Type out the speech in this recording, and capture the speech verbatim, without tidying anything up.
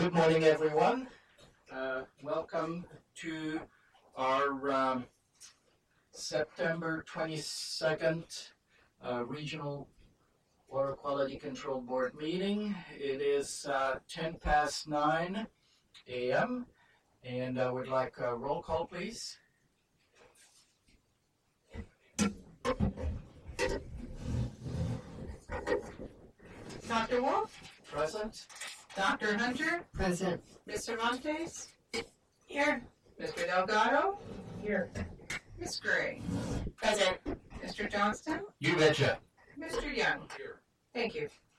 Good morning, everyone. Uh, welcome to our um, September twenty-second uh, Regional Water Quality Control Board meeting. It is uh, ten past nine a m and I would like a roll call, please. Doctor Wolf? Present. Doctor Hunter? Present. Mister Montes? Here. Mister Delgado? Here. Miss Gray? Present. Mister Johnston? You betcha. Mister Young? Here. Thank you.